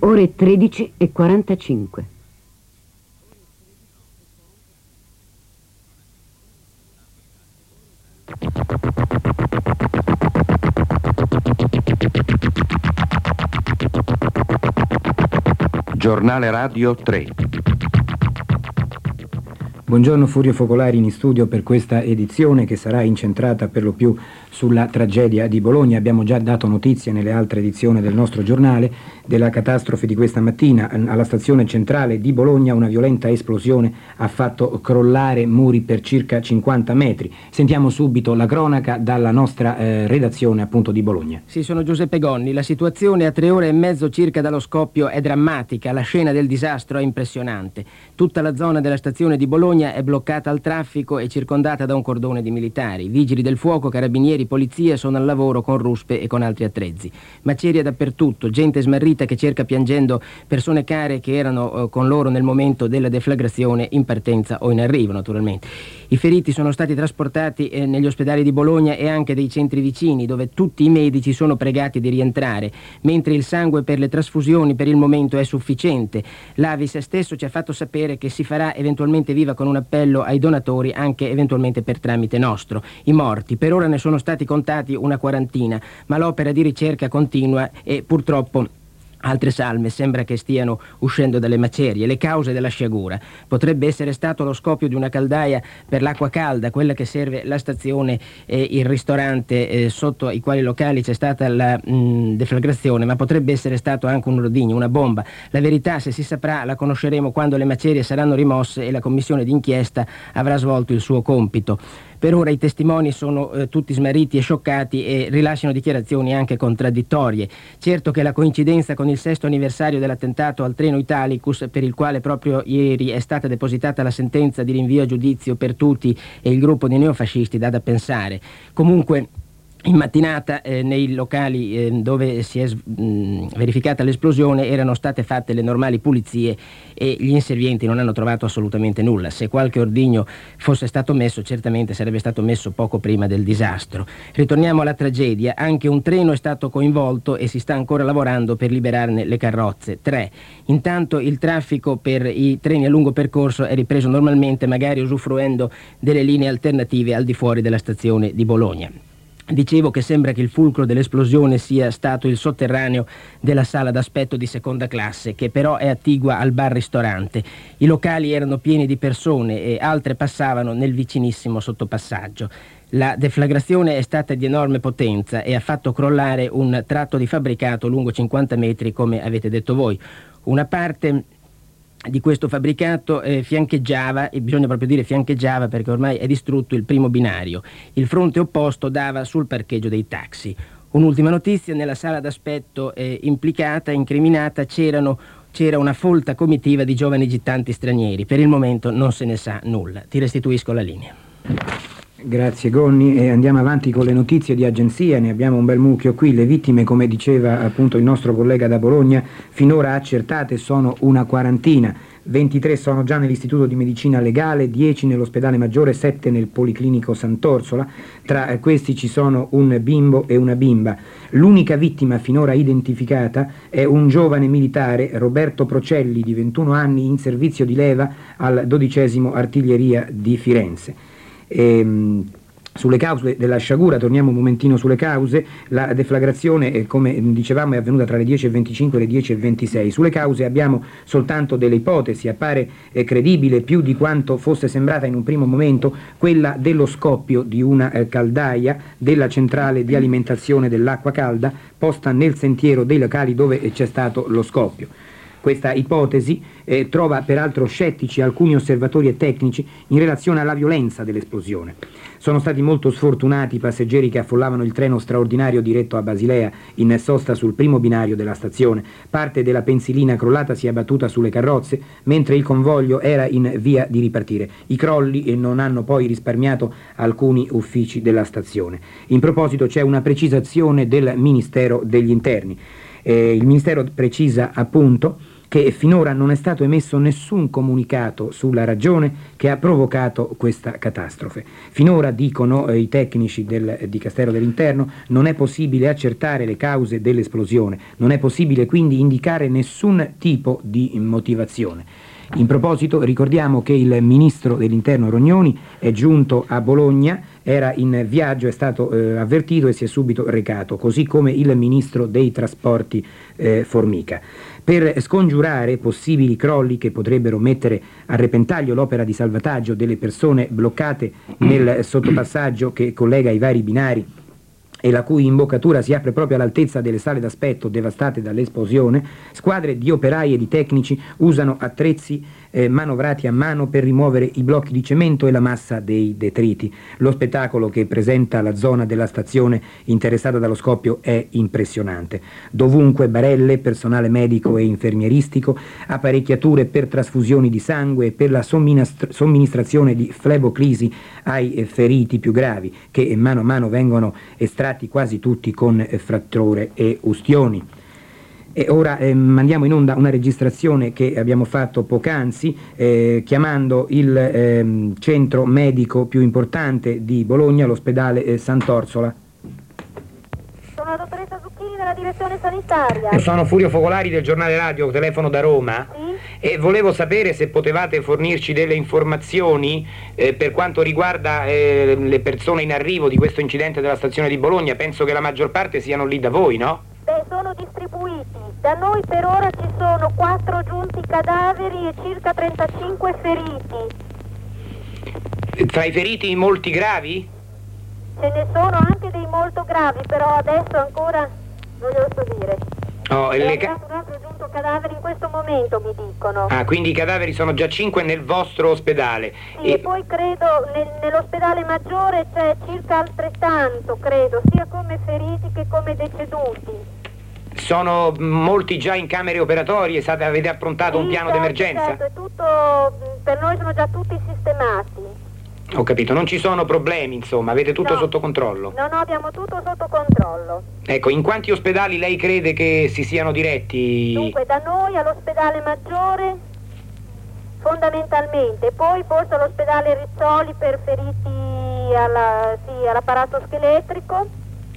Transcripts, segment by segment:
Ore 13:45. Giornale Radio 3. Buongiorno Furio Focolari in studio per questa edizione che sarà incentrata per lo più sulla tragedia di Bologna. Abbiamo già dato notizie nelle altre edizioni del nostro giornale della catastrofe di questa mattina. Alla stazione centrale di Bologna una violenta esplosione ha fatto crollare muri per circa 50 metri. Sentiamo subito la cronaca dalla nostra redazione appunto di Bologna. Sì, sono Giuseppe Gonni. La situazione a 3 ore e mezzo circa dallo scoppio è drammatica. La scena del disastro è impressionante. Tutta la zona della stazione di Bologna è bloccata al traffico e circondata da un cordone di militari. Vigili del fuoco, carabinieri, polizia sono al lavoro con ruspe e con altri attrezzi. Macerie dappertutto, gente smarrita che cerca piangendo persone care che erano con loro nel momento della deflagrazione, in partenza o in arrivo naturalmente. I feriti sono stati trasportati negli ospedali di Bologna e anche dei centri vicini, dove tutti i medici sono pregati di rientrare, mentre il sangue per le trasfusioni per il momento è sufficiente. L'Avis stesso ci ha fatto sapere che si farà eventualmente viva con un appello ai donatori, anche eventualmente per tramite nostro. I morti per ora ne sono stati contati una quarantina, ma l'opera di ricerca continua e purtroppo altre salme sembra che stiano uscendo dalle macerie. Le cause della sciagura: potrebbe essere stato lo scoppio di una caldaia per l'acqua calda, quella che serve la stazione e il ristorante sotto i quali locali c'è stata la deflagrazione, ma potrebbe essere stato anche un ordigno, una bomba. La verità, se si saprà, la conosceremo quando le macerie saranno rimosse e la commissione d'inchiesta avrà svolto il suo compito. Per ora i testimoni sono tutti smarriti e scioccati e rilasciano dichiarazioni anche contraddittorie. Certo che la coincidenza con il 6° anniversario dell'attentato al treno Italicus, per il quale proprio ieri è stata depositata la sentenza di rinvio a giudizio per tutti e il gruppo di neofascisti, dà da pensare. Comunque, in mattinata nei locali dove si è verificata l'esplosione erano state fatte le normali pulizie e gli inservienti non hanno trovato assolutamente nulla. Se qualche ordigno fosse stato messo, certamente sarebbe stato messo poco prima del disastro. Ritorniamo alla tragedia. Anche un treno è stato coinvolto e si sta ancora lavorando per liberarne le carrozze. 3. Intanto il traffico per i treni a lungo percorso è ripreso normalmente, magari usufruendo delle linee alternative al di fuori della stazione di Bologna. Dicevo che sembra che il fulcro dell'esplosione sia stato il sotterraneo della sala d'aspetto di seconda classe, che però è attigua al bar-ristorante. I locali erano pieni di persone e altre passavano nel vicinissimo sottopassaggio. La deflagrazione è stata di enorme potenza e ha fatto crollare un tratto di fabbricato lungo 50 metri, come avete detto voi. Una parte di questo fabbricato fiancheggiava, e bisogna proprio dire fiancheggiava perché ormai è distrutto, il primo binario. Il fronte opposto dava sul parcheggio dei taxi. Un'ultima notizia: nella sala d'aspetto implicata, incriminata, c'era una folta comitiva di giovani gittanti stranieri. Per il momento non se ne sa nulla. Ti restituisco la linea. Grazie Gonni, e andiamo avanti con le notizie di agenzia. Ne abbiamo un bel mucchio qui. Le vittime, come diceva appunto il nostro collega da Bologna, finora accertate sono una quarantina. 23 sono già nell'Istituto di Medicina Legale, 10 nell'Ospedale Maggiore, 7 nel Policlinico Sant'Orsola. Tra questi ci sono un bimbo e una bimba. L'unica vittima finora identificata è un giovane militare, Roberto Procelli, di 21 anni, in servizio di leva al 12° Artiglieria di Firenze. Sulle cause della sciagura, torniamo un momentino sulle cause. La deflagrazione, come dicevamo, è avvenuta tra le 10:25 e le 10:26. Sulle cause abbiamo soltanto delle ipotesi. Appare credibile, più di quanto fosse sembrata in un primo momento, quella dello scoppio di una caldaia della centrale di alimentazione dell'acqua calda posta nel sentiero dei locali dove c'è stato lo scoppio. Questa ipotesi trova peraltro scettici alcuni osservatori e tecnici in relazione alla violenza dell'esplosione. Sono stati molto sfortunati i passeggeri che affollavano il treno straordinario diretto a Basilea, in sosta sul primo binario della stazione. Parte della pensilina crollata si è abbattuta sulle carrozze, mentre il convoglio era in via di ripartire. I crolli non hanno poi risparmiato alcuni uffici della stazione. In proposito c'è una precisazione del Ministero degli Interni. Il Ministero precisa appunto che finora non è stato emesso nessun comunicato sulla ragione che ha provocato questa catastrofe. Finora, dicono i tecnici del Dicastero dell'Interno, non è possibile accertare le cause dell'esplosione, non è possibile quindi indicare nessun tipo di motivazione. In proposito ricordiamo che il ministro dell'Interno Rognoni è giunto a Bologna, era in viaggio, è stato avvertito e si è subito recato, così come il ministro dei trasporti Formica. Per scongiurare possibili crolli che potrebbero mettere a repentaglio l'opera di salvataggio delle persone bloccate nel sottopassaggio che collega i vari binari e la cui imboccatura si apre proprio all'altezza delle sale d'aspetto devastate dall'esplosione, squadre di operai e di tecnici usano attrezzi manovrati a mano per rimuovere i blocchi di cemento e la massa dei detriti. Lo spettacolo che presenta la zona della stazione interessata dallo scoppio è impressionante. Dovunque barelle, personale medico e infermieristico, apparecchiature per trasfusioni di sangue e per la somministrazione di fleboclisi ai feriti più gravi, che mano a mano vengono estratti quasi tutti con fratture e ustioni. E ora mandiamo in onda una registrazione che abbiamo fatto poc'anzi chiamando il centro medico più importante di Bologna, l'ospedale Sant'Orsola. Sono la dottoressa Zucchini della direzione sanitaria. Io sono Furio Focolari del giornale radio, telefono da Roma. Sì? E volevo sapere se potevate fornirci delle informazioni per quanto riguarda le persone in arrivo di questo incidente della stazione di Bologna. Penso che la maggior parte siano lì da voi, no? Beh, sono distribuiti. Da noi per ora ci sono 4 giunti cadaveri e circa 35 feriti. Tra i feriti molti gravi? Ce ne sono anche dei molto gravi, però adesso ancora non glielo so dire. Oh, È arrivato un altro giunto cadavere in questo momento, mi dicono. Ah, quindi i cadaveri sono già 5 nel vostro ospedale. Sì, e poi credo nell'ospedale maggiore c'è circa altrettanto, credo, sia come feriti che come deceduti. Sono molti già in camere operatorie? Avete approntato un piano d'emergenza? Certo, è tutto, per noi sono già tutti sistemati. Ho capito, non ci sono problemi, insomma, avete tutto No. sotto controllo? No, abbiamo tutto sotto controllo. Ecco, in quanti ospedali lei crede che si siano diretti? Dunque, da noi all'ospedale maggiore fondamentalmente, poi forse all'ospedale Rizzoli per feriti all'apparato scheletrico.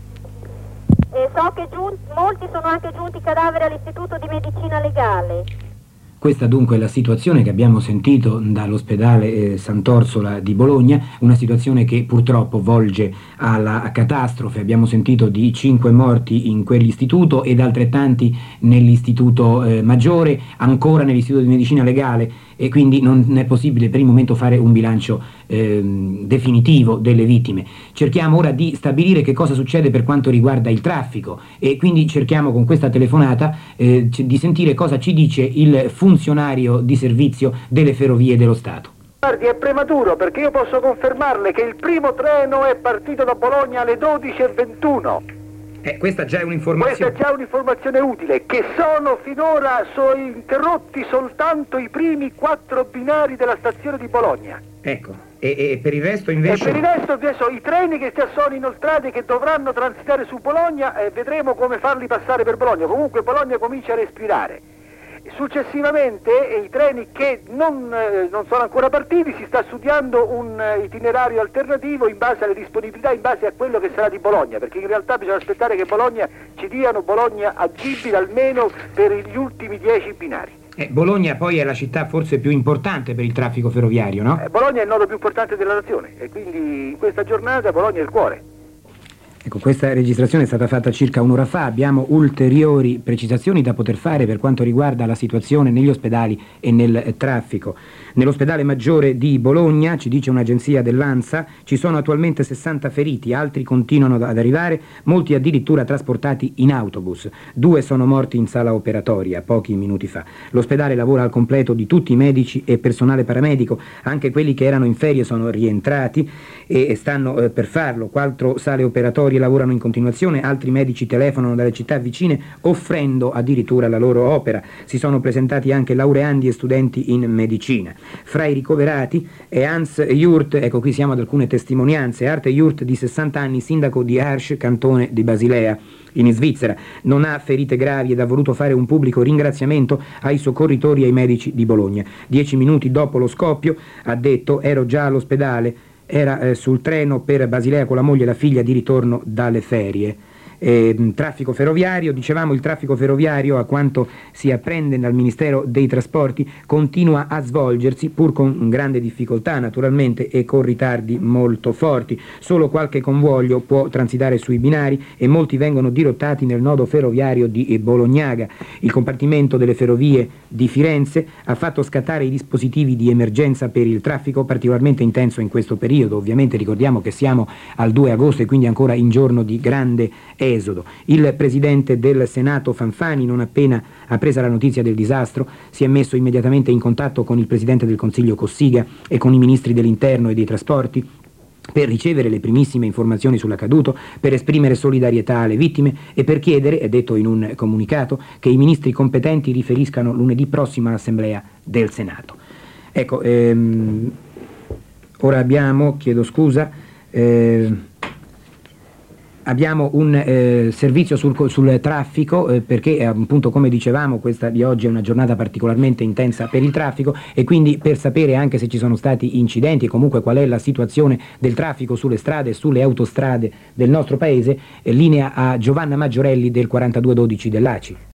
E so che molti sono anche giunti cadaveri all'Istituto di Medicina Legale. Questa dunque è la situazione che abbiamo sentito dall'ospedale Sant'Orsola di Bologna, una situazione che purtroppo volge alla catastrofe. Abbiamo sentito di 5 morti in quell'istituto ed altrettanti nell'istituto maggiore, ancora nell'istituto di medicina legale, e quindi non è possibile per il momento fare un bilancio definitivo delle vittime. Cerchiamo ora di stabilire che cosa succede per quanto riguarda il traffico e quindi cerchiamo con questa telefonata di sentire cosa ci dice il funzionario di servizio delle ferrovie dello Stato. Guardi, è prematuro perché io posso confermarle che il primo treno è partito da Bologna alle 12:21. Questa già è un'informazione. Questa è già un'informazione utile, che sono finora interrotti soltanto i primi 4 binari della stazione di Bologna. Ecco, e per il resto invece... E per il resto adesso i treni che sono inoltrati, che dovranno transitare su Bologna, vedremo come farli passare per Bologna. Comunque Bologna comincia a respirare. Successivamente i treni che non sono ancora partiti, si sta studiando un itinerario alternativo in base alle disponibilità, in base a quello che sarà di Bologna, perché in realtà bisogna aspettare che Bologna ci diano Bologna agibile almeno per gli ultimi 10 binari. Bologna poi è la città forse più importante per il traffico ferroviario, no? Bologna è il nodo più importante della nazione e quindi in questa giornata Bologna è il cuore. Ecco, questa registrazione è stata fatta circa un'ora fa, abbiamo ulteriori precisazioni da poter fare per quanto riguarda la situazione negli ospedali e nel traffico. Nell'ospedale maggiore di Bologna, ci dice un'agenzia dell'ANSA, ci sono attualmente 60 feriti, altri continuano ad arrivare, molti addirittura trasportati in autobus. 2 sono morti in sala operatoria pochi minuti fa. L'ospedale lavora al completo di tutti i medici e personale paramedico, anche quelli che erano in ferie sono rientrati e stanno per farlo. 4 sale operatorie lavorano in continuazione, altri medici telefonano dalle città vicine offrendo addirittura la loro opera. Si sono presentati anche laureandi e studenti in medicina. Fra i ricoverati è Hans Jurt, ecco qui siamo ad alcune testimonianze. Art Jurt, di 60 anni, sindaco di Arsch, cantone di Basilea in Svizzera. Non ha ferite gravi ed ha voluto fare un pubblico ringraziamento ai soccorritori e ai medici di Bologna. 10 minuti dopo lo scoppio ha detto: ero già all'ospedale, era sul treno per Basilea con la moglie e la figlia di ritorno dalle ferie. Traffico ferroviario, dicevamo, il traffico ferroviario, a quanto si apprende dal Ministero dei Trasporti, continua a svolgersi pur con grande difficoltà naturalmente e con ritardi molto forti. Solo qualche convoglio può transitare sui binari e molti vengono dirottati nel nodo ferroviario di Bolognaga. Il compartimento delle ferrovie di Firenze ha fatto scattare i dispositivi di emergenza per il traffico particolarmente intenso in questo periodo. Ovviamente ricordiamo che siamo al 2 agosto e quindi ancora in giorno di grande esodo. Il presidente del Senato Fanfani, non appena appresa la notizia del disastro, si è messo immediatamente in contatto con il presidente del Consiglio Cossiga e con i ministri dell'Interno e dei Trasporti per ricevere le primissime informazioni sull'accaduto, per esprimere solidarietà alle vittime e per chiedere, è detto in un comunicato, che i ministri competenti riferiscano lunedì prossimo all'Assemblea del Senato. Ecco, ora abbiamo, chiedo scusa, abbiamo un servizio sul traffico perché appunto, come dicevamo, questa di oggi è una giornata particolarmente intensa per il traffico e quindi per sapere anche se ci sono stati incidenti e comunque qual è la situazione del traffico sulle strade e sulle autostrade del nostro paese, linea a Giovanna Maggiorelli del 4212 dell'ACI.